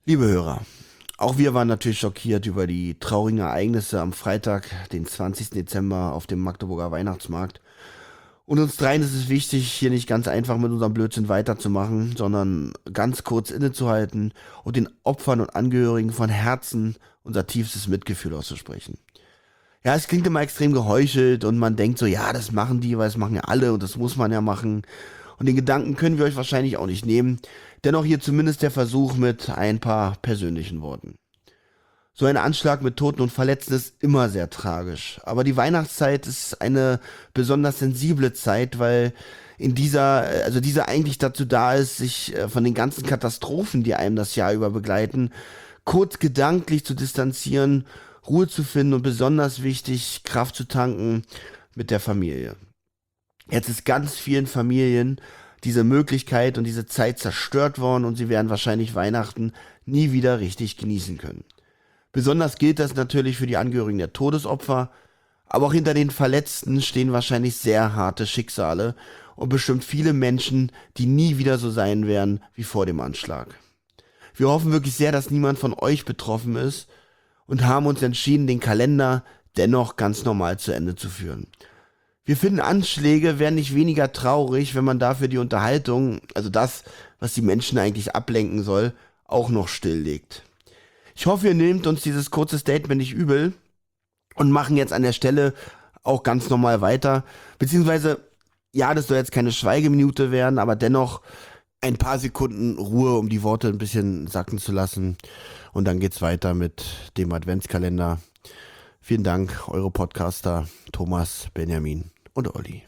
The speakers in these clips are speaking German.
Liebe Hörer, auch wir waren natürlich schockiert über die traurigen Ereignisse am Freitag, den 20. Dezember auf dem Magdeburger Weihnachtsmarkt. Und uns dreien ist es wichtig, hier nicht ganz einfach mit unserem Blödsinn weiterzumachen, sondern ganz kurz innezuhalten und den Opfern und Angehörigen von Herzen unser tiefstes Mitgefühl auszusprechen. Ja, es klingt immer extrem geheuchelt und man denkt so, ja, das machen die, weil es machen ja alle und das muss man ja machen. Und den Gedanken können wir euch wahrscheinlich auch nicht nehmen. Dennoch hier zumindest der Versuch mit ein paar persönlichen Worten. So ein Anschlag mit Toten und Verletzten ist immer sehr tragisch. Aber die Weihnachtszeit ist eine besonders sensible Zeit, weil diese eigentlich dazu da ist, sich von den ganzen Katastrophen, die einem das Jahr über begleiten, kurz gedanklich zu distanzieren, Ruhe zu finden und besonders wichtig, Kraft zu tanken mit der Familie. Jetzt ist ganz vielen Familien diese Möglichkeit und diese Zeit zerstört worden und sie werden wahrscheinlich Weihnachten nie wieder richtig genießen können. Besonders gilt das natürlich für die Angehörigen der Todesopfer, aber auch hinter den Verletzten stehen wahrscheinlich sehr harte Schicksale und bestimmt viele Menschen, die nie wieder so sein werden wie vor dem Anschlag. Wir hoffen wirklich sehr, dass niemand von euch betroffen ist und haben uns entschieden, den Kalender dennoch ganz normal zu Ende zu führen. Wir finden, Anschläge wären nicht weniger traurig, wenn man dafür die Unterhaltung, also das, was die Menschen eigentlich ablenken soll, auch noch stilllegt. Ich hoffe, ihr nehmt uns dieses kurze Statement nicht übel und machen jetzt an der Stelle auch ganz normal weiter. Beziehungsweise, ja, das soll jetzt keine Schweigeminute werden, aber dennoch ein paar Sekunden Ruhe, um die Worte ein bisschen sacken zu lassen. Und dann geht's weiter mit dem Adventskalender. Vielen Dank, eure Podcaster Thomas, Benjamin und Olli.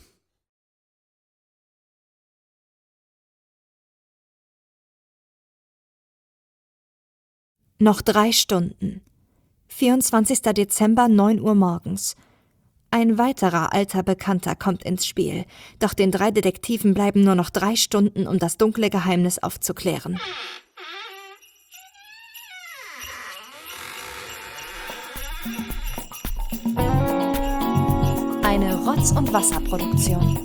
Noch 3 Stunden. 24. Dezember, 9 Uhr morgens. Ein weiterer alter Bekannter kommt ins Spiel. Doch den 3 Detektiven bleiben nur noch 3 Stunden, um das dunkle Geheimnis aufzuklären. Eine Rotz- und Wasserproduktion.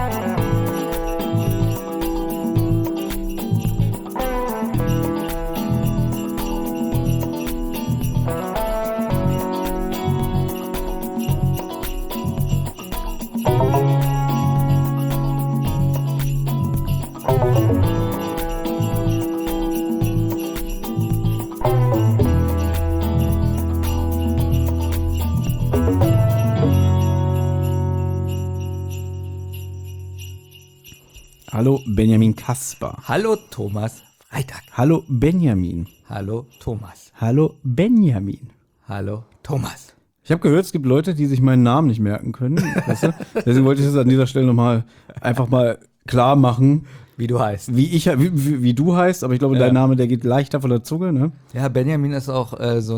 Hallo Benjamin Kasper. Hallo Thomas Freitag. Hallo Benjamin. Hallo Thomas. Hallo Benjamin. Hallo Thomas. Ich habe gehört, es gibt Leute, die sich meinen Namen nicht merken können. Weißt du? Deswegen wollte ich das an dieser Stelle einfach mal klar machen, Wie du heißt. wie du heißt. Aber ich glaube, dein Name, der geht leichter von der Zunge, ne? Ja, Benjamin ist auch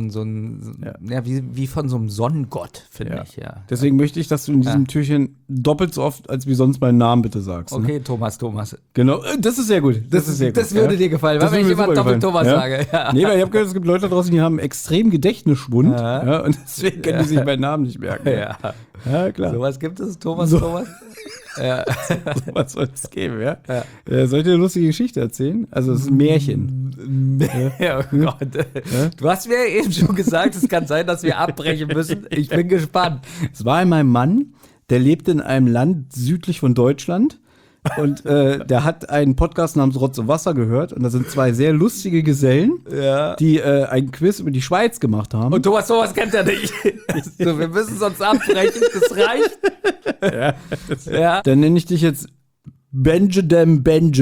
wie von so einem Sonnengott, finde ich, ja. Deswegen möchte ich, dass du in diesem Türchen doppelt so oft als wie sonst meinen Namen bitte sagst. Okay, Ne? Thomas. Genau, das ist sehr gut. Das ist sehr gut. Das würde dir gefallen, Das wenn ich würde mir immer super doppelt gefallen. Thomas sage. Ja. Nee, weil ich habe gehört, es gibt Leute da draußen, die haben extrem Gedächtnisschwund. Ja, und deswegen können die sich meinen Namen nicht merken. Ja, klar. Sowas gibt es, Thomas. Ja. Was soll es geben, ja? Soll ich dir eine lustige Geschichte erzählen? Also, es ist ein Märchen. Ja, oh Gott. Du hast mir eben schon gesagt, es kann sein, dass wir abbrechen müssen. Ich bin gespannt. Es war einmal ein Mann, der lebte in einem Land südlich von Deutschland. Und der hat einen Podcast namens Rotz und Wasser gehört. Und da sind 2 sehr lustige Gesellen, die ein Quiz über die Schweiz gemacht haben. Und Thomas, sowas kennt er nicht. So, wir müssen sonst abbrechen, das reicht. Ja. Dann nenne ich dich jetzt Benjamin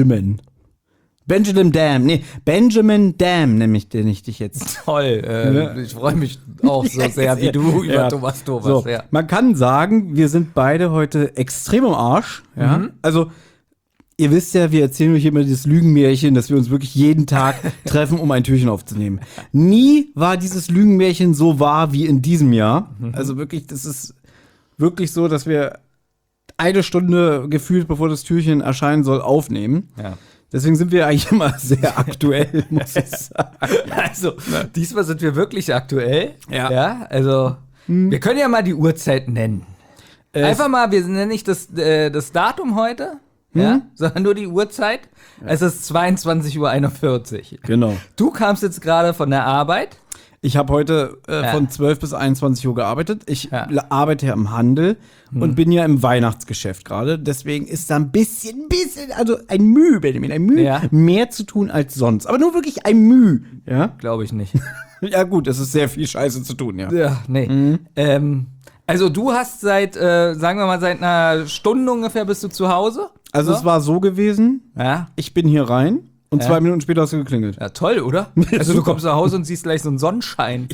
Dam, nämlich den ich dich jetzt. Toll, ich freue mich auch so sehr wie du über Thomas. So, Ja. man kann sagen, wir sind beide heute extrem am Arsch. Ja? Also, ihr wisst ja, wir erzählen euch immer dieses Lügenmärchen, dass wir uns wirklich jeden Tag treffen, um ein Türchen aufzunehmen. Nie war dieses Lügenmärchen so wahr wie in diesem Jahr. Also wirklich, das ist wirklich so, dass wir 1 Stunde gefühlt, bevor das Türchen erscheinen soll, aufnehmen. Ja. Deswegen sind wir eigentlich immer sehr aktuell, muss ich sagen. Also, diesmal sind wir wirklich aktuell. Ja. Also, wir können ja mal die Uhrzeit nennen. Einfach mal, wir nennen nicht das Datum heute. ja, sondern nur die Uhrzeit. Es ist 22:41 Uhr. Genau. Du kamst jetzt gerade von der Arbeit. Ich habe heute von 12 bis 21 Uhr gearbeitet. Ich arbeite ja im Handel und bin ja im Weihnachtsgeschäft gerade. Deswegen ist da ein bisschen, also ein Mühe, Benjamin, ein Mühe, Ja. mehr zu tun als sonst. Aber nur wirklich ein Mühe. Ja, Glaube ich nicht. ja gut, es ist sehr viel Scheiße zu tun, ja. Ja, nee. Also du hast sagen wir mal, seit einer Stunde ungefähr bist du zu Hause? Also es war so gewesen, Ja. ich bin hier rein und 2 Minuten später hast du geklingelt. Ja, toll, oder? Also du kommst nach Hause und siehst gleich so einen Sonnenschein.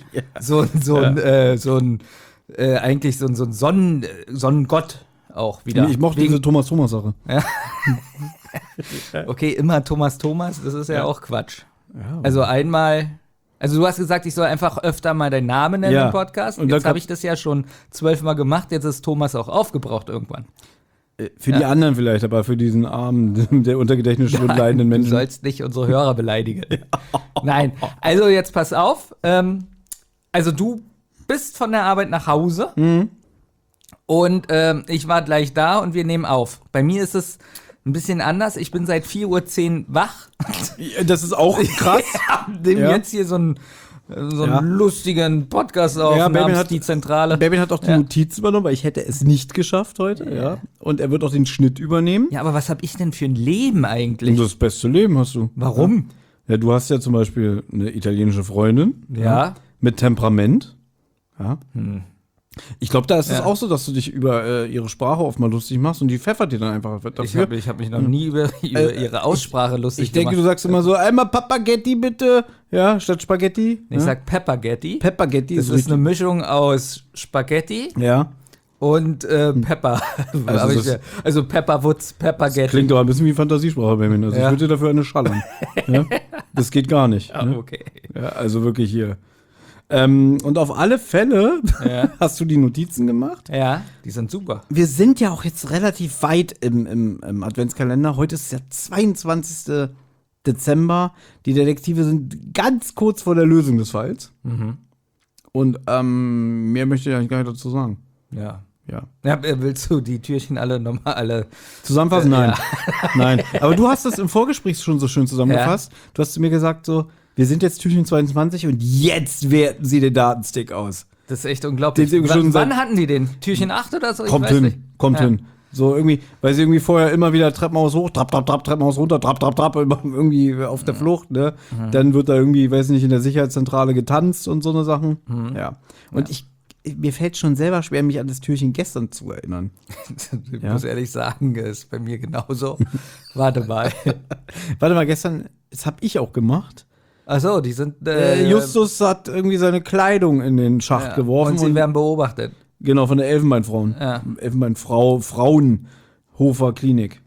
Eigentlich so ein Sonnengott auch wieder. Ich mochte diese Thomas-Thomas-Sache. Okay, immer Thomas, das ist ja auch Quatsch. Also also du hast gesagt, ich soll einfach öfter mal deinen Namen nennen Ja. im Podcast. Und Jetzt dann habe ich das ja schon 12 Mal gemacht, jetzt ist Thomas auch aufgebraucht irgendwann. Für die anderen vielleicht, aber für diesen armen, der unter Gedächtnisschwund leidenden Du Menschen. sollst nicht unsere Hörer beleidigen. Nein, also jetzt pass auf. Also du bist von der Arbeit nach Hause und ich war gleich da und wir nehmen auf. Bei mir ist es ein bisschen anders. Ich bin seit 4:10 Uhr wach. Das ist auch krass. Nehmen Ja. jetzt hier so einen lustigen Podcast auf, Ja, Benjamin namens hat die Zentrale. Benjamin hat auch die Notiz übernommen, weil ich hätte es nicht geschafft heute. Ja. Und er wird auch den Schnitt übernehmen. Ja, aber was habe ich denn für ein Leben eigentlich? Und das beste Leben hast du. Warum? Ja, du hast ja zum Beispiel eine italienische Freundin. Ja. Mit Temperament. Ja. Ich glaube, da ist es Ja. auch so, dass du dich über ihre Sprache oft mal lustig machst und die pfeffert dir dann einfach dafür. Ich hab mich noch nie über ihre Aussprache lustig Ich denke, gemacht. du sagst immer so, einmal Papagetti bitte. Ja, statt Spaghetti. Ich sag Peppergetti. Peppergetti Das ist eine Mischung aus Spaghetti Ja. und Pepper. Also Pepperwoods, Peppergetti. Klingt doch ein bisschen wie Fantasiesprache, Benjamin. Also Ja. ich würde dir dafür eine schallern. Ja? Das geht gar nicht. Ah, Ne? okay. Ja, also wirklich hier. Und auf alle Fälle Ja. hast du die Notizen gemacht. Ja, die sind super. Wir sind ja auch jetzt relativ weit im Adventskalender. Heute ist der 22. Dezember. Die Detektive sind ganz kurz vor der Lösung des Falls. Und mehr möchte ich eigentlich gar nicht dazu sagen. Ja. Ja. Ja, willst du die Türchen alle Zusammenfassen? Nein. Nein. Aber du hast das im Vorgespräch schon so schön zusammengefasst. Du hast zu mir gesagt so, wir sind jetzt Türchen 22 und jetzt werten sie den Datenstick aus. Das ist echt unglaublich. Den sie schon Wann seit- hatten die den? Türchen 8 oder so? Ich Kommt weiß hin, nicht. kommt Ja. hin. So irgendwie, weil sie irgendwie vorher immer wieder Treppenhaus hoch, Trapp, Treppenhaus runter, Trapp, immer irgendwie auf der Flucht, ne? Dann wird da irgendwie, weiß nicht, in der Sicherheitszentrale getanzt und so eine Sachen. Ja. Und mir fällt schon selber schwer, mich an das Türchen gestern zu erinnern. Ich Ja. muss ehrlich sagen, ist bei mir genauso. Warte mal. Warte mal, gestern, das habe ich auch gemacht. Achso, die sind. Justus hat irgendwie seine Kleidung in den Schacht ja. geworfen. Und sie werden beobachtet. Genau, von der Elfenbeinfrauen. Ja. Frauenhofer Klinik.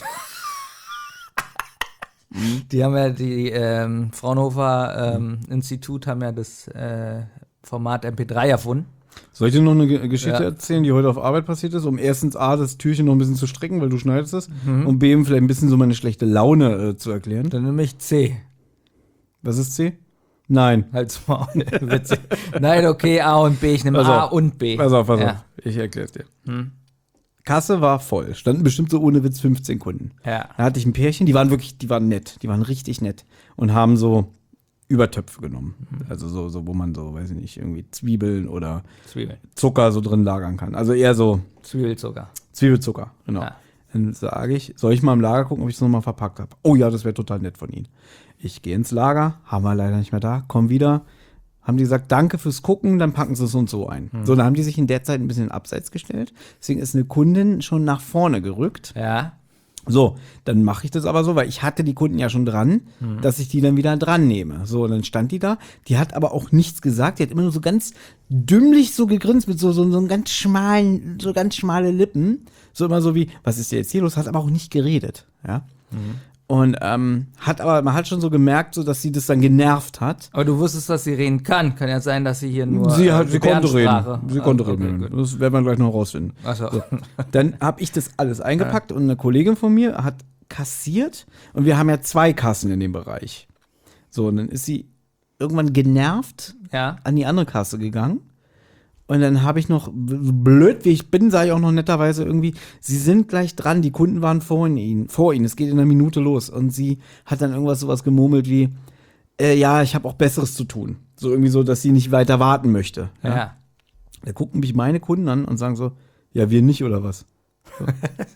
Die haben ja die Fraunhofer Institut haben ja das Format MP3 erfunden. Soll ich dir noch eine Geschichte Ja. erzählen, die heute auf Arbeit passiert ist, um erstens A, das Türchen noch ein bisschen zu stricken, weil du schneidest es, und B, vielleicht ein bisschen so meine schlechte Laune zu erklären. Dann nehme ich C. Was ist C? Nein. Halt's Maul. Witzig. Nein, okay, A und B. Ich nehme Pass A auf. und B. Pass auf. Ja. Ich erkläre es dir. Kasse war voll. Standen bestimmt so ohne Witz 15 Kunden. Ja. Da hatte ich ein Pärchen, die waren nett. Die waren richtig nett. Und haben so Übertöpfe genommen. Also so, wo man so, weiß ich nicht, irgendwie Zwiebeln oder Zwiebeln. Zucker so drin lagern kann. Also eher so Zwiebelzucker. Zwiebelzucker, genau. Ja. Dann sage ich, soll ich mal im Lager gucken, ob ich es nochmal verpackt habe? Oh ja, das wäre total nett von Ihnen. Ich gehe ins Lager, haben wir leider nicht mehr da, komm wieder. Haben die gesagt, danke fürs Gucken, dann packen sie es und so ein. So, dann haben die sich in der Zeit ein bisschen abseits gestellt. Deswegen ist eine Kundin schon nach vorne gerückt. Ja. So, dann mache ich das aber so, weil ich hatte die Kunden ja schon dran, dass ich die dann wieder dran nehme. So, und dann stand die da, die hat aber auch nichts gesagt, die hat immer nur so ganz dümmlich so gegrinst mit so einem ganz schmalen, so ganz schmale Lippen. So immer so wie, was ist denn jetzt hier los? Hat aber auch nicht geredet, ja. Und man hat schon so gemerkt, so dass sie das dann genervt hat. Aber du wusstest, dass sie reden kann. Kann ja sein, dass sie hier nur Sie konnte Gebärdensprache- reden. Sie konnte Okay, reden. gut. Das werden wir gleich noch rausfinden. Achso. Dann habe ich das alles eingepackt und eine Kollegin von mir hat kassiert und wir haben ja 2 Kassen in dem Bereich. So, und dann ist sie irgendwann genervt Ja. an die andere Kasse gegangen Und dann habe ich noch, so blöd wie ich bin, sage ich auch noch netterweise irgendwie, sie sind gleich dran, die Kunden waren vor ihnen, es geht in einer Minute los. Und sie hat dann sowas gemurmelt wie, ja, ich habe auch Besseres zu tun. So irgendwie so, dass sie nicht weiter warten möchte. Ja. Da gucken mich meine Kunden an und sagen so, ja, wir nicht oder was? So.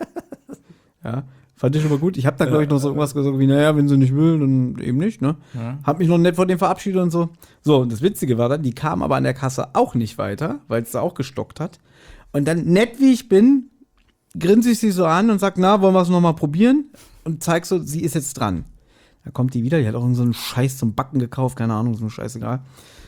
Ja, fand ich schon mal gut. Ich habe da, glaube ich, noch so irgendwas gesagt wie, naja, wenn sie nicht will, dann eben nicht, ne? Ja. Hab mich noch nett von dem verabschiedet und so. So, und das Witzige war dann, die kam aber an der Kasse auch nicht weiter, weil es da auch gestockt hat. Und dann, nett wie ich bin, grinse ich sie so an und sag, na, wollen wir es noch mal probieren? Und zeig so, sie ist jetzt dran. Da kommt die wieder, die hat auch so einen Scheiß zum Backen gekauft, keine Ahnung, so ein Scheißegal.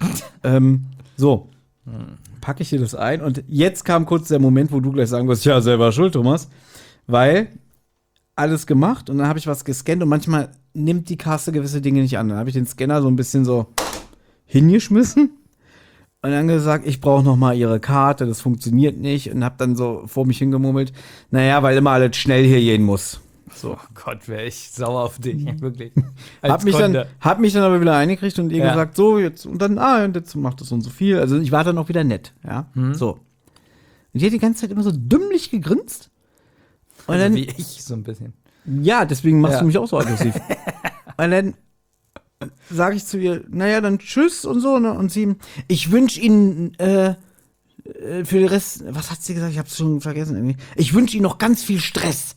So, packe ich dir das ein und jetzt kam kurz der Moment, wo du gleich sagen wirst, ja, selber schuld, Thomas, weil alles gemacht und dann habe ich was gescannt und manchmal nimmt die Kasse gewisse Dinge nicht an. Dann habe ich den Scanner so ein bisschen so hingeschmissen und dann gesagt, ich brauche noch mal ihre Karte, das funktioniert nicht und habe dann so vor mich hingemurmelt, naja, weil immer alles schnell hier gehen muss. So. Oh Gott, wäre ich sauer auf dich, wirklich. Hab mich dann aber wieder eingekriegt und ihr Ja. gesagt, so, jetzt, und dann, und jetzt macht das so und so viel. Also ich war dann auch wieder nett, ja, so. Und die hat die ganze Zeit immer so dümmlich gegrinst. Und Also dann, wie ich so ein bisschen. ja, deswegen machst Ja. du mich auch so aggressiv. Und dann sage ich zu ihr, naja, dann tschüss und so, ne? Und sie, ich wünsche Ihnen für den Rest, was hat sie gesagt? Ich hab's schon vergessen irgendwie. Ich wünsche Ihnen noch ganz viel Stress.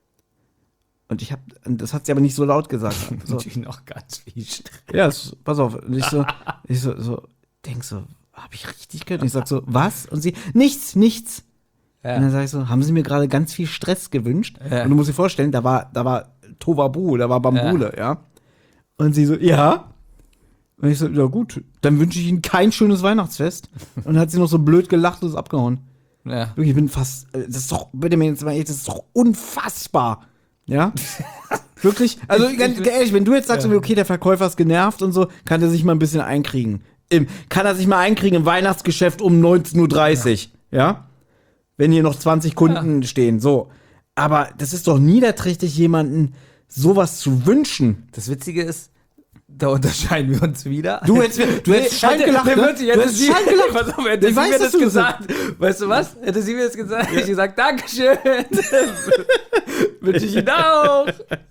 Und das hat sie aber nicht so laut gesagt. So. Natürlich noch ganz viel Stress. Ja, pass auf. Und ich denk so, hab ich richtig gehört? Und ich sag so, was? Und sie, nichts. Ja. Und dann sag ich so, haben Sie mir gerade ganz viel Stress gewünscht? Ja. Und du musst dir vorstellen, da war Tovabu, da war Bambule, ja. Und sie so, ja. Und ich so, ja gut, dann wünsche ich Ihnen kein schönes Weihnachtsfest. Und dann hat sie noch so blöd gelacht und ist abgehauen. Ja. Wirklich, ich bin fast, das ist doch, bitte mir jetzt mal, das ist doch unfassbar. Ja? Wirklich? Also ganz ehrlich, wenn du jetzt sagst, okay, der Verkäufer ist genervt und so, kann er sich mal ein bisschen einkriegen. Kann er sich mal einkriegen im Weihnachtsgeschäft um 19:30 Uhr, ja? Wenn hier noch 20 Kunden stehen, so. Aber das ist doch niederträchtig, jemanden sowas zu wünschen. Das Witzige ist, da unterscheiden wir uns wieder. Du hättest Schein gelacht, ne? Du hättest Schein gelacht. Pass auf, hätte Ich sie weiß, mir dass das du das gesagt. Weißt du was? Hätte sie mir das gesagt, hätte ich gesagt, Dankeschön. Wünsche ich Ihnen auch.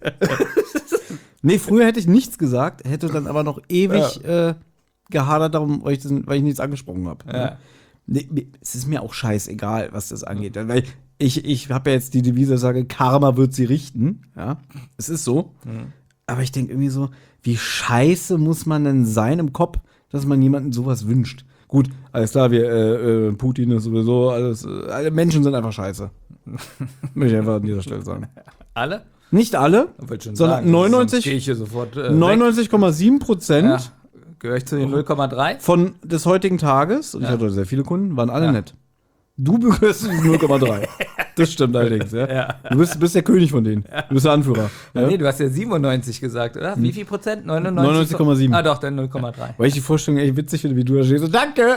Nee, früher hätte ich nichts gesagt, hätte dann aber noch ewig gehadert darum, weil ich nichts angesprochen habe. Ja. Nee, es ist mir auch scheißegal, was das angeht. Weil ich habe ja jetzt die Devise, sage, Karma wird sie richten. Ja, es ist so. Aber ich denke irgendwie so, wie scheiße muss man denn sein im Kopf, dass man jemandem sowas wünscht? Gut, alles klar, Putin ist sowieso alles, alle Menschen sind einfach scheiße. Möchte ich einfach an dieser Stelle sagen. Alle? Nicht alle, Wollte schon sondern sagen, sonst 99 gehe ich hier sofort 99,7% Ja. Gehöre ich zu den 0,3? von des heutigen Tages, und ich hatte sehr viele Kunden, waren alle Ja. nett. Du gehörst zu den 0,3. Das stimmt allerdings, ja. Ja. Du bist der König von denen. Du bist der Anführer. Ja? Nee, du hast ja 97 gesagt, oder? Wie viel Prozent? 99,7. Ah doch, dann 0,3. Weil ich die Vorstellung echt witzig finde, wie du da stehst. So, danke!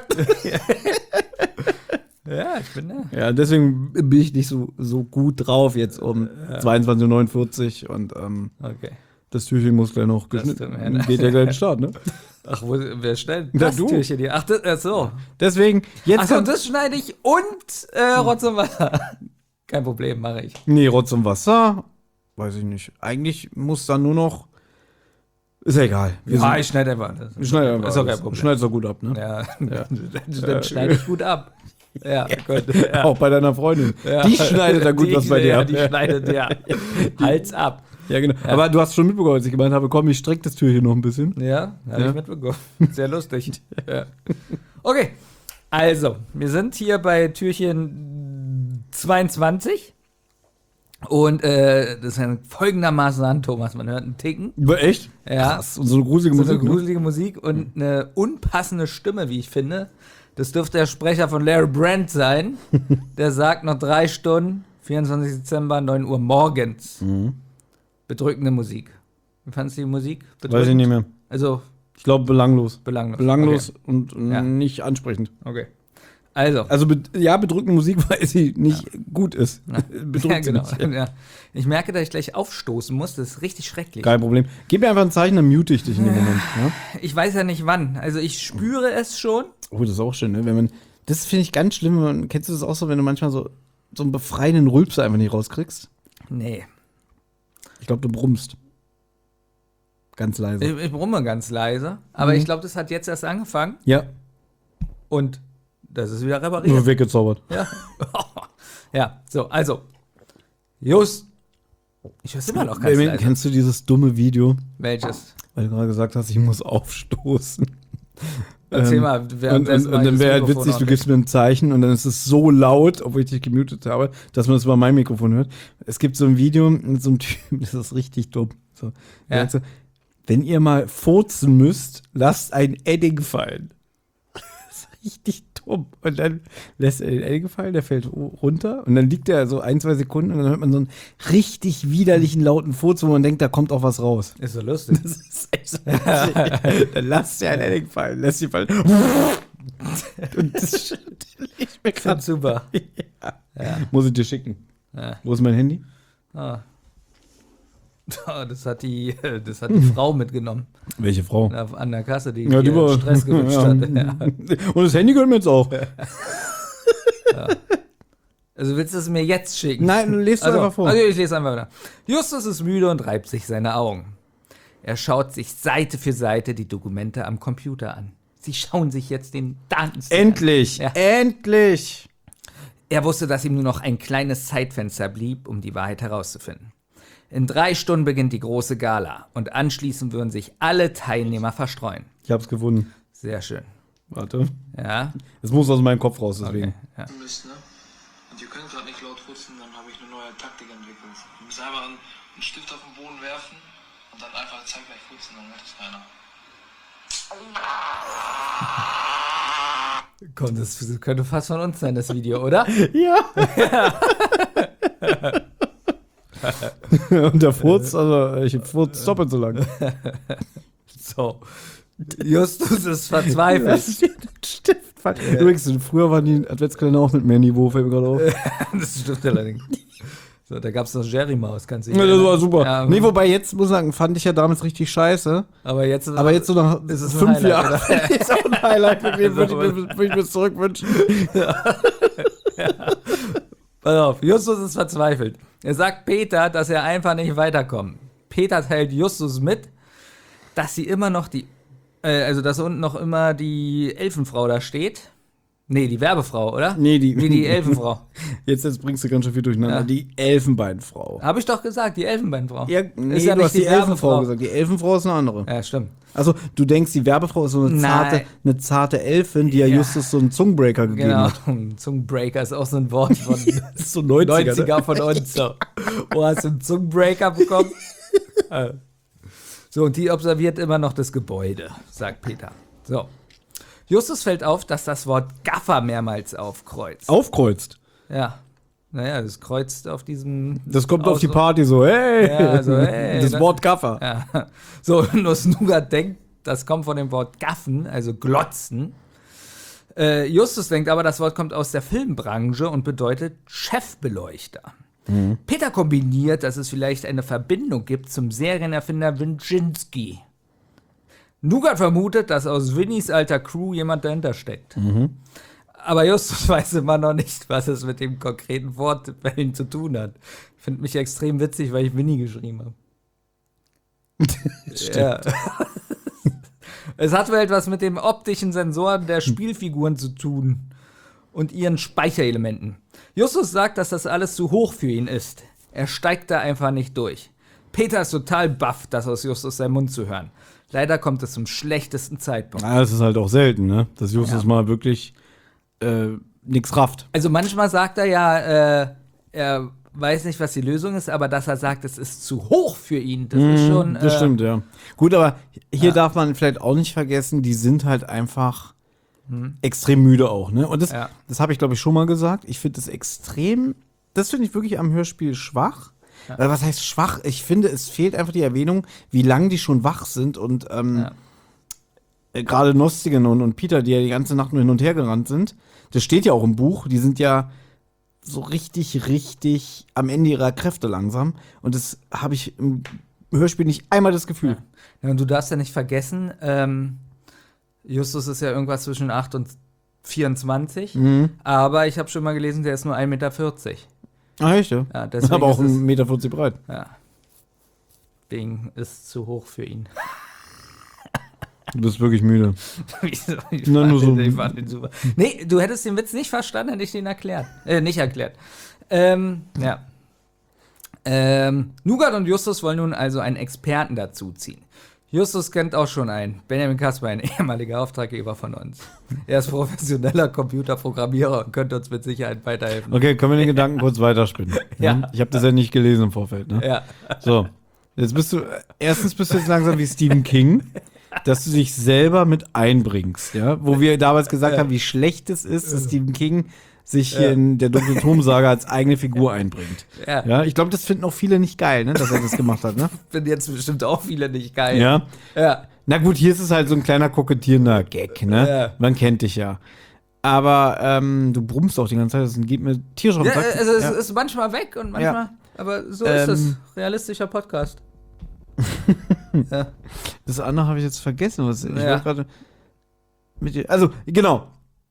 Ja, ich bin da. Ja, deswegen bin ich nicht so gut drauf jetzt um 22:49 Uhr und Okay. das Türchen muss gleich noch Das geschnitten. tut mir leid. Geht ja gleich in den Start, ne? Ach, wer stellt Ja, das du. Türchen hier? Ach, so. Deswegen, jetzt Achso, kommt. das schneide ich und Rotz und Wasser. Kein Problem, mache ich. Nee, Rotz und Wasser. Weiß ich nicht. Eigentlich muss dann nur noch. Ist ja egal. Wir sind- Ich schneide einfach. Das Schneid einfach. ist doch kein alles. Problem. Schneid's doch gut ab, ne? Ja, dann schneide ich gut ab. Ja, gut. Ja. Auch bei deiner Freundin. Ja. Die schneidet da gut was bei dir Ja, ab. die schneidet, ja. Hals ab. Ja, genau. Aber du hast schon mitbekommen, als ich gemeint habe, komm, ich strecke das Türchen noch ein bisschen. Ja, habe Ja. ich mitbekommen. Sehr lustig. Ja. Okay, also, wir sind hier bei Türchen 22. Und das hört folgendermaßen an, Thomas. Man hört einen Ticken. Echt? Ja. Krass. Und so eine gruselige So Musik. eine gruselige Musik und eine unpassende Stimme, wie ich finde. Das dürfte der Sprecher von Larry Brand sein. Der sagt noch 3 Stunden, 24. Dezember, 9 Uhr morgens. Bedrückende Musik. Wie fandest du die Musik? Weiß ich nicht mehr. Also, Ich glaube, belanglos. belanglos. Belanglos und Ja. nicht ansprechend. Okay. Also. Also, bedrückende Musik, weil sie nicht gut ist. Bedrückt Ja, sie genau. nicht. Ja. Ich merke, dass ich gleich aufstoßen muss. Das ist richtig schrecklich. Kein Problem. Gib mir einfach ein Zeichen, dann mute ich dich in dem Moment. Ja? Ich weiß ja nicht wann. Also ich spüre es schon. Oh, das ist auch schön, ne? Wenn man Das finde ich ganz schlimm. Kennst du das auch so, wenn du manchmal so einen befreienden Rülpser einfach nicht rauskriegst? Nee. Ich glaube, du brummst. Ganz leise. Ich brumme ganz leise, aber ich glaube, das hat jetzt erst angefangen Ja, und das ist wieder nur repariert. weggezaubert. Ja. Ja, so, also. Just. Ich höre immer noch ganz leise. Kennst du dieses dumme Video, Welches? weil du gerade gesagt hast, ich muss aufstoßen? Erzähl mal, Und dann wäre halt witzig, du gibst mir ein Zeichen und dann ist es so laut, obwohl ich dich gemutet habe, dass man das über mein Mikrofon hört. Es gibt so ein Video mit so einem Typen, das ist richtig dumm. So, der Ja. sagt so, wenn ihr mal furzen müsst, lasst ein Edding fallen. Das ist richtig dumm. Und dann lässt er den Edding fallen, der fällt runter und dann liegt er so 1-2 Sekunden und dann hört man so einen richtig widerlichen lauten Furz, wo man denkt, da kommt auch was raus. Ist so lustig. Das ist echt so witzig. Dann lasst ihr ein Edding fallen, lässt sie fallen. Und das ich mir Ganz super. Muss ich dir schicken. Ja. Wo ist mein Handy? Ah. Das hat die Frau mitgenommen. Welche Frau? An der Kasse, die Ja, die hier war- Stress gewünscht ja. hat. Ja. Und das Handy gehört mir jetzt auch. Also willst du es mir jetzt schicken? Nein, lest du einfach vor. Also ich lese einfach weiter. Justus ist müde und reibt sich seine Augen. Er schaut sich Seite für Seite die Dokumente am Computer an. Sie schauen sich jetzt den Datenstil an. Endlich! Ja. Endlich! Er wusste, dass ihm nur noch ein kleines Zeitfenster blieb, um die Wahrheit herauszufinden. In 3 Stunden beginnt die große Gala und anschließend würden sich alle Teilnehmer verstreuen. Ich hab's gefunden. Sehr schön. Warte. Ja, Es muss aus meinem Kopf raus, deswegen. ja. müsst, ne? Und ihr könnt gerade nicht laut husten, dann habe ich eine neue Taktik entwickelt. Ihr müsst einfach einen Stift auf den Boden werfen und dann einfach zeitgleich putzen, dann hört das keiner. Komm, das könnte fast von uns sein, das Video, oder? Ja! Und der Furz, also ich furz doppelt so lang. So. Justus ist verzweifelt. Das steht im Stift. Übrigens, früher waren die Adventskalender auch mit mehr Niveau, fällt mir gerade auf. Das stimmt allerdings. So, da gab es noch Jerry Maus, kannst du dich Ja, das war super. Ja, Nee, wobei jetzt, muss ich sagen, fand ich ja damals richtig scheiße. aber jetzt so nach ist es ein 5 Highlight, Jahren oder? ist auch ein Highlight, würde ich mir zurückwünschen. Pass auf, Justus ist verzweifelt. Er sagt Peter, dass er einfach nicht weiterkommt. Peter teilt Justus mit, dass sie immer noch dass unten noch immer die Elfenfrau da steht. Nee, die Werbefrau, oder? Nee, die Elfenfrau. Jetzt bringst du ganz schön viel durcheinander. Ja. Die Elfenbeinfrau. Habe ich doch gesagt, die Elfenbeinfrau. Ja, nee, ist ja du nicht hast die Werbefrau. Elfenfrau gesagt. Die Elfenfrau ist eine andere. Ja, stimmt. Also, du denkst, die Werbefrau ist so Nein. eine zarte Elfin, die ja Justus so einen Zungenbreaker gegeben Genau. hat. Zungenbreaker ist auch so ein Wort von Das ist so 90er. 90er von uns. So. Wo hast du einen Zungenbreaker bekommen? So, und die observiert immer noch das Gebäude, sagt Peter. So. Justus fällt auf, dass das Wort Gaffer mehrmals aufkreuzt. Aufkreuzt. Ja. Naja, das kreuzt auf diesem. Das kommt auf die Party so, hey! Ja, also, hey, das ne? Wort Gaffer. Ja. So, nur Snooker denkt, das kommt von dem Wort gaffen, also glotzen. Justus denkt aber, das Wort kommt aus der Filmbranche und bedeutet Chefbeleuchter. Peter kombiniert, dass es vielleicht eine Verbindung gibt zum Serienerfinder Winczynski. Nougat vermutet, dass aus Winnys alter Crew jemand dahinter steckt. Aber Justus weiß immer noch nicht, was es mit dem konkreten Wortwellen zu tun hat. Ich finde mich extrem witzig, weil ich Winnie geschrieben habe. Ja. Es hat wohl etwas mit den optischen Sensoren der Spielfiguren zu tun und ihren Speicherelementen. Justus sagt, dass das alles zu hoch für ihn ist. Er steigt da einfach nicht durch. Peter ist total baff, das aus Justus seinem Mund zu hören. Leider kommt es zum schlechtesten Zeitpunkt. Ja, das ist halt auch selten, ne? Dass Justus mal wirklich nix rafft. Also manchmal sagt er ja, er weiß nicht, was die Lösung ist, aber dass er sagt, es ist zu hoch für ihn, das ist schon. Das stimmt, ja. Gut, aber hier darf man vielleicht auch nicht vergessen, die sind halt einfach extrem müde auch, ne? Und das habe ich, glaube ich, schon mal gesagt. Ich finde das finde ich wirklich am Hörspiel schwach. Was heißt schwach? Ich finde, es fehlt einfach die Erwähnung, wie lange die schon wach sind und gerade Nostigen und Peter, die ja die ganze Nacht nur hin und her gerannt sind. Das steht ja auch im Buch. Die sind ja so richtig am Ende ihrer Kräfte langsam. Und das habe ich im Hörspiel nicht einmal das Gefühl. Ja, und du darfst ja nicht vergessen, Justus ist ja irgendwas zwischen 8 und 24. Aber ich habe schon mal gelesen, der ist nur 1,40 Meter. Ah, echt, ja? Ja, deswegen Aber auch ist es- 1,40 Meter breit. Ja. Ding ist zu hoch für ihn. Du bist wirklich müde. Wieso? Ich Na, nur so. fand den super. Nee, du hättest den Witz nicht verstanden, hätte ich den nicht erklärt. Ja. Nougat und Justus wollen nun also einen Experten dazuziehen. Justus kennt auch schon einen, Benjamin Kasper, ein ehemaliger Auftraggeber von uns. Er ist professioneller Computerprogrammierer und könnte uns mit Sicherheit weiterhelfen. Okay, können wir den Gedanken kurz weiterspinnen? Ja. Ich habe das ja nicht gelesen im Vorfeld, ne? Ja. So, jetzt bist du jetzt langsam wie Stephen King, dass du dich selber mit einbringst, ja? Wo wir damals gesagt haben, wie schlecht es ist, dass Stephen King sich hier in der dunklen Turmsaga als eigene Figur einbringt. Ja. Ja, ich glaube, das finden auch viele nicht geil, ne, dass er das gemacht hat, ne? Finden jetzt bestimmt auch viele nicht geil. Ja. Ja. Na gut, hier ist es halt so ein kleiner kokettierender Gag, ne? Ja. Man kennt dich ja. Aber du brummst auch die ganze Zeit, das geht mir tierisch auf den Ja, Sack. also es ist manchmal weg und manchmal, aber so ist es. Realistischer Podcast. Ja. Das andere habe ich jetzt vergessen. Ich Ja. wollte gerade mit dir. Also, genau.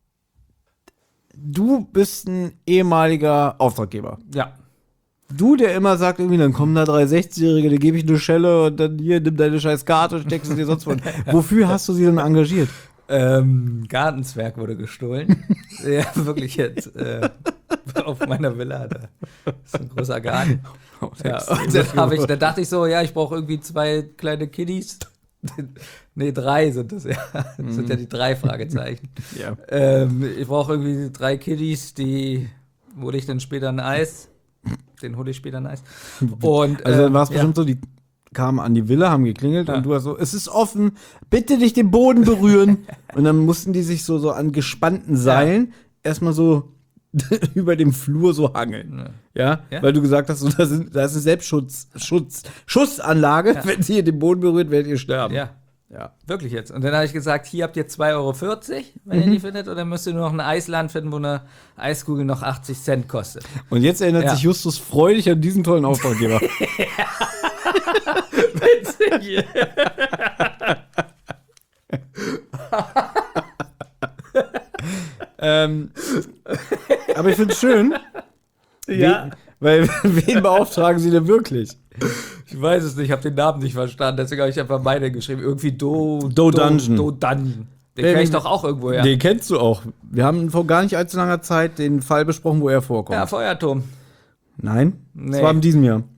Du bist ein ehemaliger Auftraggeber. Ja. Du, der immer sagt, irgendwie, dann kommen da 3 60-Jährige, dir gebe ich eine Schelle und dann hier, nimm deine scheiß Karte und steckst sie dir sonst wo. Wofür hast du sie denn engagiert? Gartenzwerg wurde gestohlen. Ja, wirklich jetzt. Auf meiner Villa. Da ist ein großer Garten. Ja, und dann dachte ich so, ja, ich brauche irgendwie 2 kleine Kiddies. Nee, 3 sind das, ja. Das sind ja die 3 Fragezeichen. Ja. Ich brauche irgendwie 3 Kiddies, die hole ich dann später ein Eis. Den hole ich später ein Eis. Und, Also dann war es ja. bestimmt so, die kamen an die Villa, haben geklingelt Ja. und du hast so, es ist offen, bitte nicht den Boden berühren. Und dann mussten die sich so an gespannten Seilen erstmal so über dem Flur so hangeln. Ja? Ja. Weil du gesagt hast, so, da ist eine Schussanlage. Ja. Wenn sie hier den Boden berührt, werdet ihr sterben. Ja, Ja. wirklich jetzt. Und dann habe ich gesagt, hier habt ihr 2,40 €, wenn ihr die findet. Und dann müsst ihr nur noch ein Eisladen finden, wo eine Eiskugel noch 80 Cent kostet. Und jetzt erinnert Ja. sich Justus freudig an diesen tollen Auftraggeber. Witzig. Aber ich finde es schön. Ja. Weil, wen beauftragen sie denn wirklich? Ich weiß es nicht, ich habe den Namen nicht verstanden. Deswegen habe ich einfach meine geschrieben. Irgendwie Do Dungeon. Do Dungeon. Den kenne ich doch auch irgendwo, ja. Den kennst du auch. Wir haben vor gar nicht allzu langer Zeit den Fall besprochen, wo er vorkommt. Ja, Feuerturm. Nein? Nee. Das war in diesem Jahr.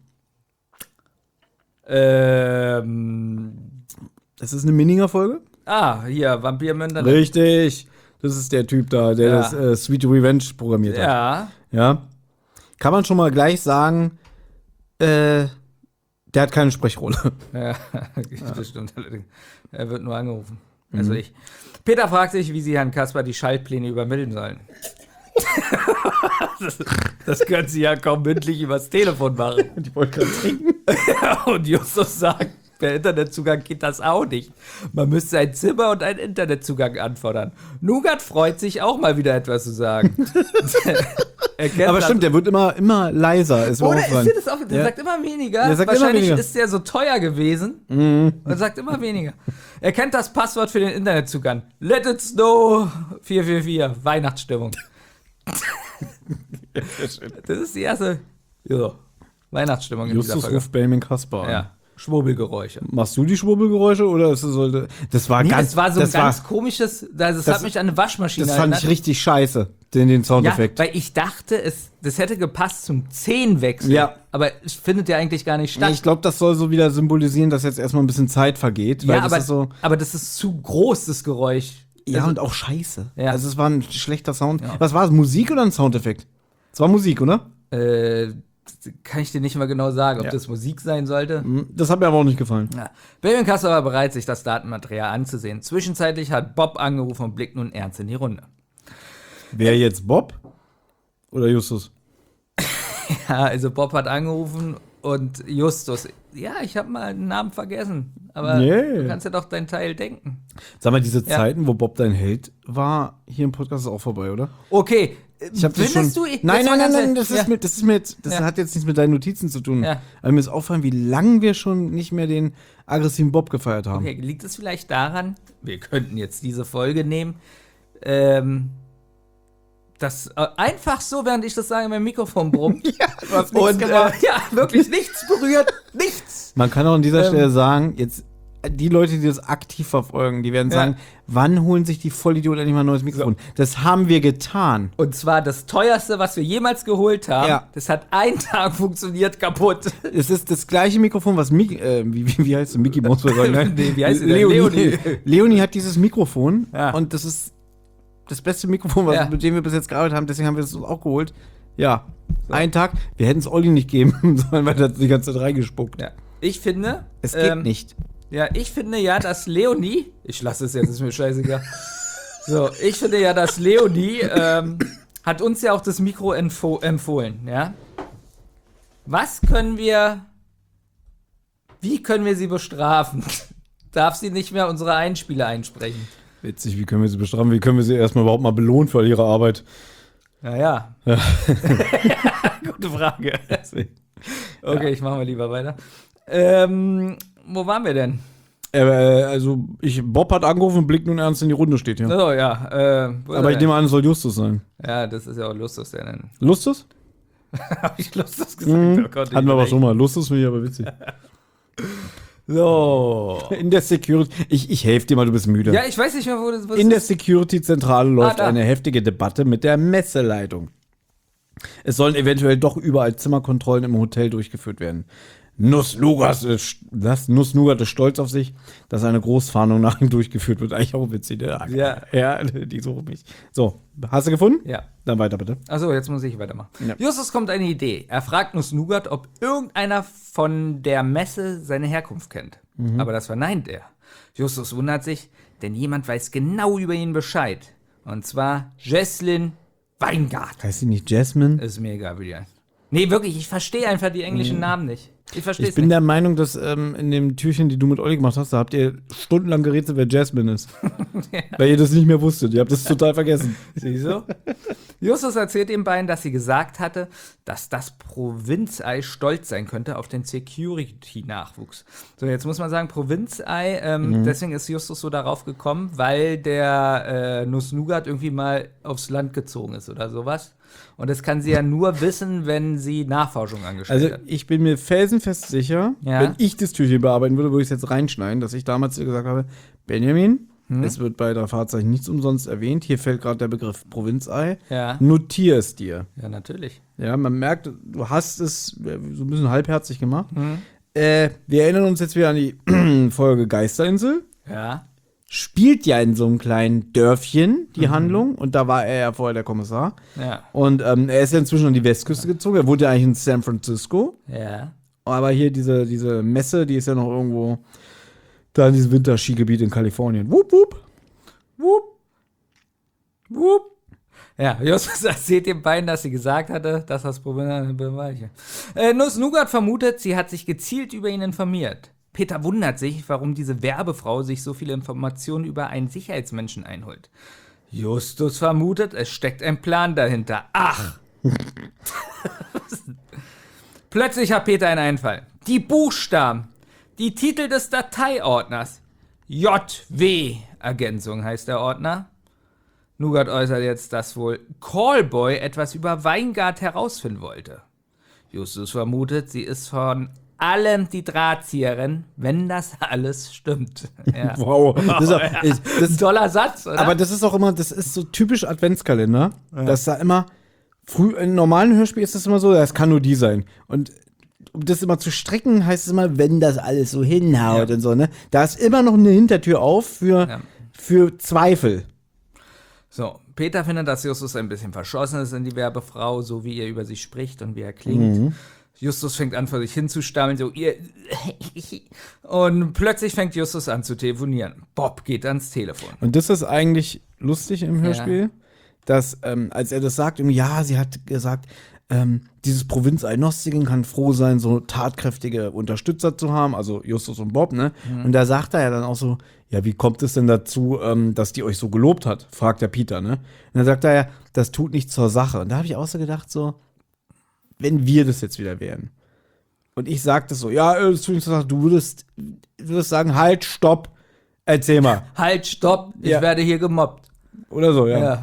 Das ist eine Minninger-Folge? Hier, Vampirmünder. Richtig. Das ist der Typ da, der Ja. das Sweet Revenge programmiert hat. Ja. Ja. Kann man schon mal gleich sagen, der hat keine Sprechrolle. Ja, das stimmt allerdings. Er wird nur angerufen. Also ich. Peter fragt sich, wie sie Herrn Kasper die Schaltpläne übermitteln sollen. das können sie ja kaum mündlich übers Telefon machen. Ich wollte gerade trinken. Und Justus sagt, per Internetzugang geht das auch nicht. Man müsste ein Zimmer und einen Internetzugang anfordern. Nougat freut sich auch mal wieder etwas zu sagen. Aber stimmt, der wird immer leiser. Ist mir Oder ist aufgefallen. dir das auch? Der Ja. sagt immer weniger. Der sagt immer Wahrscheinlich weniger. ist der so teuer gewesen. Und sagt immer weniger. Er kennt das Passwort für den Internetzugang. Let it snow 444. Weihnachtsstimmung. Das ist die erste Weihnachtsstimmung in dieser Justus Folge. ruft Benjamin Kasper an. Ja. Schwurbelgeräusche. Machst du die Schwurbelgeräusche oder ist das war Nee, ganz, das war so ein das ganz komisches, das hat mich an eine Waschmaschine das fand ich erinnert. richtig scheiße, den Ja, Soundeffekt. weil ich dachte, das hätte gepasst zum Zehenwechsel. Ja. Aber es findet ja eigentlich gar nicht statt. Ich glaube, das soll so wieder symbolisieren, dass jetzt erstmal ein bisschen Zeit vergeht. Weil Ja, das ist so, aber das ist zu groß, das Geräusch. ja, Also, und auch scheiße. Ja. Also es war ein schlechter Sound. Was war es, Musik oder ein Soundeffekt? Es war Musik, oder? kann ich dir nicht mal genau sagen, ob Ja. das Musik sein sollte. Das hat mir aber auch nicht gefallen. Ja. Benjamin Kasper war bereit, sich das Datenmaterial anzusehen. Zwischenzeitlich hat Bob angerufen und blickt nun ernst in die Runde. Wer jetzt, Bob oder Justus? Ja, also Bob hat angerufen und Justus. Ja, ich habe mal einen Namen vergessen. Aber Yeah. du kannst ja doch deinen Teil denken. Sag mal, diese Ja. Zeiten, wo Bob dein Held war, hier im Podcast ist auch vorbei, oder? Okay. Ich habe das schon. Findest du? Nein, jetzt mal ganz ehrlich- das Ja. ist mir jetzt, das Ja. hat jetzt nichts mit deinen Notizen zu tun. Ja. Aber mir ist auffallen, wie lange wir schon nicht mehr den aggressiven Bob gefeiert haben. Okay, liegt es vielleicht daran, wir könnten jetzt diese Folge nehmen, Das einfach so, während ich das sage, mein Mikrofon brummt. Ja, du hast nichts gemacht. Ja, wirklich nichts berührt, nichts. Man kann auch an dieser Stelle sagen, jetzt die Leute, die das aktiv verfolgen, die werden sagen, wann holen sich die Vollidioten endlich mal ein neues Mikrofon? So. Das haben wir getan. Und zwar das teuerste, was wir jemals geholt haben. Ja. Das hat einen Tag funktioniert, kaputt. Es ist das gleiche Mikrofon, was wie heißt es? Mickey Mouse? Nee, wie heißt sie denn? Leonie. Leonie hat dieses Mikrofon und das ist das beste Mikrofon, mit dem wir bis jetzt gearbeitet haben. Deswegen haben wir es uns auch geholt. Ja, einen Tag. Wir hätten es Olli nicht geben sollen, weil er die ganze Zeit reingespuckt. Ja. Ich finde. Es geht nicht. Ja, ich finde ja, dass Leonie. Ich lasse es jetzt, ist mir scheißegal. So, ich finde ja, dass Leonie hat uns ja auch das Mikro empfohlen, ja. Wie können wir sie bestrafen? Darf sie nicht mehr unsere Einspieler einsprechen? Witzig, wie können wir sie bestrafen? Wie können wir sie erstmal überhaupt mal belohnen für ihre Arbeit? Naja. Gute Frage. Okay, ich mache mal lieber weiter. Wo waren wir denn? Also, Bob hat angerufen und blickt nun ernst in die Runde, steht hier. Oh ja. Aber ich nehme an, es soll Justus sein. Ja, das ist ja auch Lustus, der nennt. Lustus? Hab ich Lustus gesagt? Oh Gott, hatten wir aber schon mal. Lustus finde ich aber witzig. So. In der Security. Ich helfe dir mal, du bist müde. Ja, ich weiß nicht mehr, wo das ist. In der Security-Zentrale läuft da. eine heftige Debatte mit der Messeleitung. Es sollen eventuell doch überall Zimmerkontrollen im Hotel durchgeführt werden. Nuss-Nougat ist stolz auf sich, dass eine Großfahndung nach ihm durchgeführt wird. Eigentlich auch witzig, ne? Ja, die suchen mich. So, hast du gefunden? Ja. Dann weiter bitte. Achso, jetzt muss ich weitermachen. Ja. Justus kommt eine Idee. Er fragt Nuss-Nougat, ob irgendeiner von der Messe seine Herkunft kennt. Aber das verneint er. Justus wundert sich, denn jemand weiß genau über ihn Bescheid. Und zwar Jesslyn Weingart. Heißt sie nicht Jasmine? Ist mir egal, wie die heißt. Nee, wirklich, ich verstehe einfach die englischen Namen nicht. Ich verstehe es Ich bin nicht. der Meinung, dass in dem Türchen, die du mit Olli gemacht hast, da habt ihr stundenlang gerätselt, wer Jasmine ist. Weil ihr das nicht mehr wusstet. Ihr habt das total vergessen. Siehst du? Justus erzählt den beiden, dass sie gesagt hatte, dass das Provinzei stolz sein könnte auf den Security-Nachwuchs. So, jetzt muss man sagen, Provinzei, deswegen ist Justus so darauf gekommen, weil der Nuss-Nougat irgendwie mal aufs Land gezogen ist oder sowas. Und das kann sie ja nur wissen, wenn sie Nachforschung angestellt Also hat. ich bin mir felsenfest sicher, Ja. wenn ich das Türchen bearbeiten würde, würde ich es jetzt reinschneiden, dass ich damals dir gesagt habe, Benjamin, es wird bei der Fahrzeichen nichts umsonst erwähnt. Hier fällt gerade der Begriff Provinzei. Ja. Notier es dir. Ja, natürlich. Ja, man merkt, du hast es so ein bisschen halbherzig gemacht. Wir erinnern uns jetzt wieder an die Folge Geisterinsel. Ja. Spielt ja in so einem kleinen Dörfchen die Handlung. Und da war er ja vorher der Kommissar. Ja. Und er ist ja inzwischen an die Westküste gezogen. Er wohnt ja eigentlich in San Francisco. Ja. Aber hier diese Messe, die ist ja noch irgendwo da in diesem Winterskigebiet in Kalifornien. Wupp, wupp. Wupp. Wupp. Ja, Justus erzählt den beiden, dass sie gesagt hatte, dass das Problem Nuss-Nougat vermutet, sie hat sich gezielt über ihn informiert. Peter wundert sich, warum diese Werbefrau sich so viele Informationen über einen Sicherheitsmenschen einholt. Justus vermutet, es steckt ein Plan dahinter. Ach! Plötzlich hat Peter einen Einfall. Die Buchstaben, die Titel des Dateiordners. JW, Ergänzung heißt der Ordner. Nougat äußert jetzt, dass wohl Callboy etwas über Weingart herausfinden wollte. Justus vermutet, sie ist von allem die Drahtzieherin, wenn das alles stimmt. Ja. Wow. Das Das ist ein toller Satz, oder? aber das ist auch immer, das ist so typisch Adventskalender. Dass da immer, in einem normalen Hörspiel ist das immer so, das kann nur die sein. Und um das immer zu strecken, heißt es immer, wenn das alles so hinhaut und so, ne? Da ist immer noch eine Hintertür auf für Zweifel. So, Peter findet, dass Justus ein bisschen verschossen ist in die Werbefrau, so wie er über sie spricht und wie er klingt. Justus fängt an, vor sich hinzustammeln, so ihr. Und plötzlich fängt Justus an zu telefonieren. Bob geht ans Telefon. Und das ist eigentlich lustig im Hörspiel, dass, als er das sagt, ja, sie hat gesagt, dieses Provinz-Agnostiken kann froh sein, so tatkräftige Unterstützer zu haben, also Justus und Bob, ne? Und da sagt er ja dann auch so, ja, wie kommt es denn dazu, dass die euch so gelobt hat? Fragt der Peter, ne? Und dann sagt er ja, das tut nichts zur Sache. Und da habe ich auch so gedacht, so, wenn wir das jetzt wieder wären. Und ich sagte so, ja, das tut nichts zur Sache, du würdest sagen, halt, stopp, erzähl mal. Halt, stopp, ich Ja. werde hier gemobbt. Oder so, ja.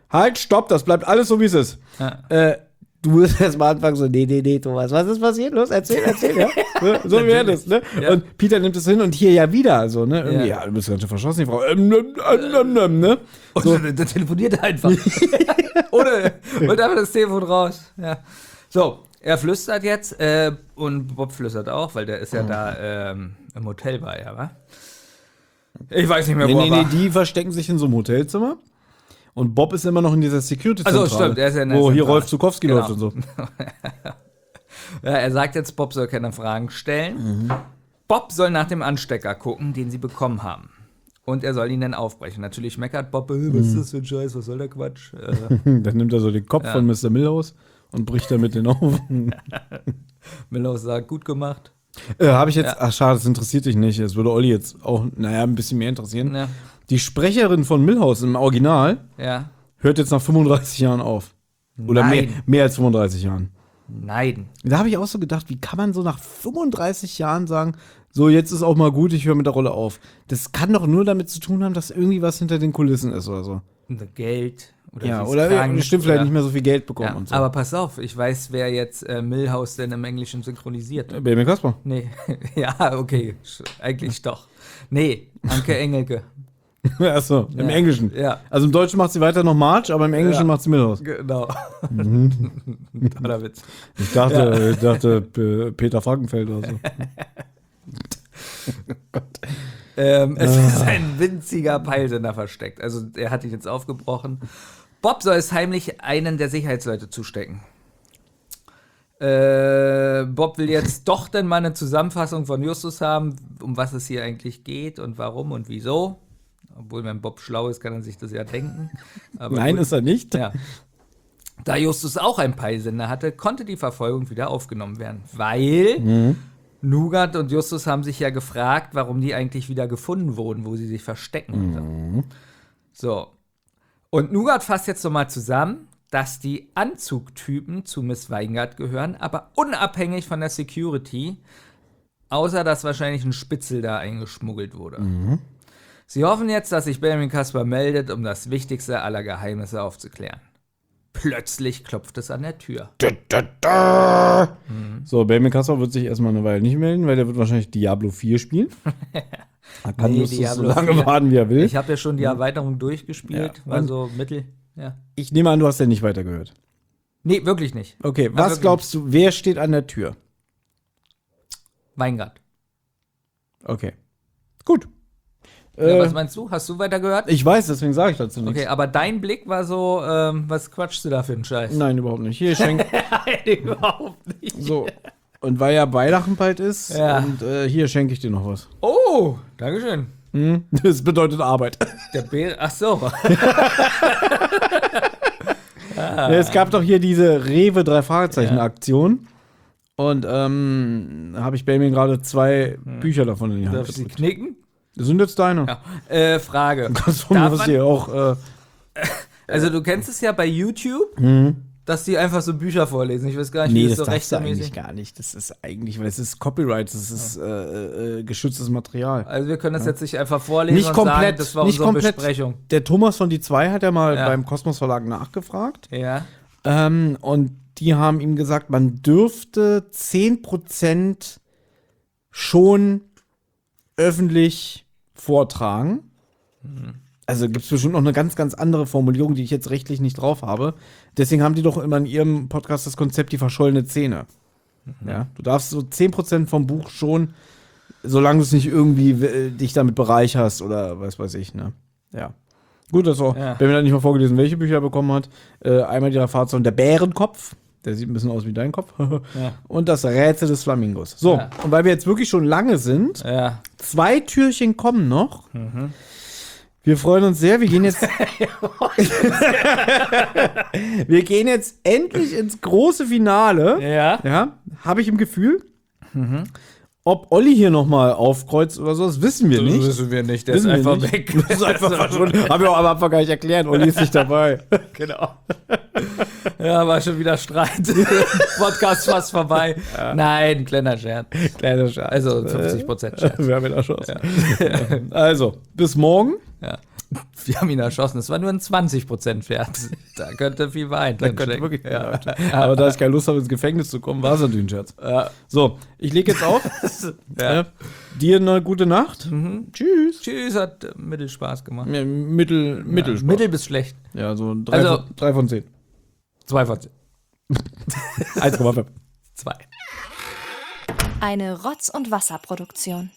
halt, stopp, das bleibt alles so, wie es ist. Ja. Du wirst erst mal anfangen so, nee, Thomas, was ist passiert? Los, erzähl, ja. So wie das, ne? Ja. Und Peter nimmt es hin und hier ja wieder, so, ne? Irgendwie, ja, du bist ganz schön verschossen, die Frau, ne? Und So. der telefoniert einfach. Oder holt einfach das Telefon raus. Ja. So, er flüstert jetzt und Bob flüstert auch, weil der ist ja da im Hotel bei, ja, wa? Ich weiß nicht mehr, wo er war. Die verstecken sich in so einem Hotelzimmer. Und Bob ist immer noch in dieser Security-Zentrale. Also stimmt, er ist ja in der wo hier Zentrale. Rolf Zukowski Genau. läuft und so. Ja, er sagt jetzt, Bob soll keine Fragen stellen. Bob soll nach dem Anstecker gucken, den sie bekommen haben. Und er soll ihn dann aufbrechen. Natürlich meckert Bob, was ist das für ein Scheiß, was soll der Quatsch? Dann nimmt er so den Kopf von Mr. Milhouse und bricht damit den auf. Milhouse sagt, gut gemacht. Habe ich jetzt, ach schade, das interessiert dich nicht. Das würde Olli jetzt auch, ein bisschen mehr interessieren. Ja. Die Sprecherin von Milhouse im Original Ja. hört jetzt nach 35 Jahren auf. Oder Nein. mehr als 35 Jahren. Nein. Da habe ich auch so gedacht, wie kann man so nach 35 Jahren sagen, so jetzt ist auch mal gut, ich höre mit der Rolle auf. Das kann doch nur damit zu tun haben, dass irgendwie was hinter den Kulissen ist oder so. Geld. Oder Ja, sie ist oder krank, stimmt vielleicht oder- nicht mehr so viel Geld bekommen Ja, und so. aber pass auf, ich weiß, wer jetzt Milhouse denn im Englischen synchronisiert. Benjamin Kasper. Nee, ja, okay, eigentlich doch. Nee, Anke Engelke. Achso, im Englischen. Ja. Also im Deutschen macht sie weiter noch Marge, aber im Englischen Ja. macht sie Milhouse. Genau. Toller Witz. Ich dachte Peter Frankenfeld oder so. Es ist ein winziger Peilsender versteckt. Also er hat ihn jetzt aufgebrochen. Bob soll es heimlich einen der Sicherheitsleute zustecken. Bob will jetzt doch dann mal eine Zusammenfassung von Justus haben, um was es hier eigentlich geht und warum und wieso. Obwohl, wenn Bob schlau ist, kann er sich das ja denken. Aber Nein, gut. ist er nicht. Ja. Da Justus auch einen Peilsender hatte, konnte die Verfolgung wieder aufgenommen werden, weil Nougat und Justus haben sich ja gefragt, warum die eigentlich wieder gefunden wurden, wo sie sich verstecken. So. Und Nougat fasst jetzt nochmal zusammen, dass die Anzugtypen zu Miss Weingart gehören, aber unabhängig von der Security, außer dass wahrscheinlich ein Spitzel da eingeschmuggelt wurde. Sie hoffen jetzt, dass sich Benjamin Kasper meldet, um das wichtigste aller Geheimnisse aufzuklären. Plötzlich klopft es an der Tür. So, Benjamin Kasper wird sich erstmal eine Weile nicht melden, weil der wird wahrscheinlich Diablo 4 spielen. Er kann Nee, Justus so Diablo lange 4. warten, wie er will. Ich habe ja schon die Erweiterung durchgespielt, Ja, war und- so mittel. Ja. Ich nehme an, du hast ja nicht weitergehört. Nee, wirklich nicht. Okay, was wirklich glaubst du, wer steht an der Tür? Weingart. Okay. Gut. Was meinst du? Hast du weitergehört? Ich weiß, deswegen sage ich dazu nichts. Okay, aber dein Blick war so, was quatschst du da für einen Scheiß? Nein, überhaupt nicht. Hier schenkt Nein, überhaupt nicht. so. Und weil ja Weihnachten bald ist, Ja. und hier schenke ich dir noch was. Oh, Dankeschön. Das bedeutet Arbeit. Der Bär, ach so. Ja, es gab doch hier diese Rewe 3-Fragezeichen-Aktion. Und habe ich Benjamin gerade 2 Bücher davon in die Hand Darf ich sie gedrückt. knicken? Das sind jetzt deine. Ja. Frage. Das von mir Darf aus man- hier auch. Also du kennst es ja bei YouTube, dass die einfach so Bücher vorlesen. Ich weiß gar nicht, Nee, wie das das so darfst du eigentlich rechtmäßig. gar nicht. Das ist eigentlich, weil es ist Copyright, das ist geschütztes Material. Also wir können das jetzt nicht einfach vorlesen Nicht und komplett, sagen, das war nicht unsere komplett. Besprechung. Der Thomas von die 2 hat ja mal Ja. beim Kosmos Verlag nachgefragt. Ja. Und die haben ihm gesagt, man dürfte 10% schon öffentlich vortragen. Also gibt es bestimmt noch eine ganz, ganz andere Formulierung, die ich jetzt rechtlich nicht drauf habe. Deswegen haben die doch immer in ihrem Podcast das Konzept die verschollene Szene. Ja, du darfst so 10% vom Buch schon, solange du es nicht irgendwie dich damit bereicherst oder was weiß ich, ne? Ja. Gut, das auch. Ja. Benjamin hat nicht mal vorgelesen, welche Bücher er bekommen hat. Einmal die Erfahrung der Bärenkopf. Der sieht ein bisschen aus wie dein Kopf. Und das Rätsel des Flamingos. So, Ja. und weil wir jetzt wirklich schon lange sind, Ja. 2 Türchen kommen noch. Wir freuen uns sehr. Wir gehen jetzt. Wir gehen jetzt endlich ins große Finale. Ja. Ja, habe ich im Gefühl. Ob Olli hier nochmal aufkreuzt oder so, das wissen wir nicht. wissen wir nicht. Der Wissen ist wir einfach nicht. weg. Das ist einfach verschwunden. Haben wir auch am Anfang gar nicht erklärt. Olli ist nicht dabei. Genau. Ja, war schon wieder Streit. Podcast fast vorbei. Nein, kleiner Scherz. Kleiner Scheiß. Also 50% Scherz. Wir haben ihn erschossen. Also, bis morgen. Ja. Wir haben ihn erschossen. Es war nur ein 20% Pferd. Da könnte viel Wein drin stecken. Wirklich, ja. Aber da ich keine Lust habe, ins Gefängnis zu kommen, war es natürlich ein Scherz. So, ich lege jetzt auf. Dir eine gute Nacht. Tschüss. Tschüss, hat Mittelspaß gemacht. Ja, Mittel Mittel bis schlecht. Ja, so Also- 3 von 10. 2 von 10. 1,5. 2. Eine Rotz- und Wasserproduktion.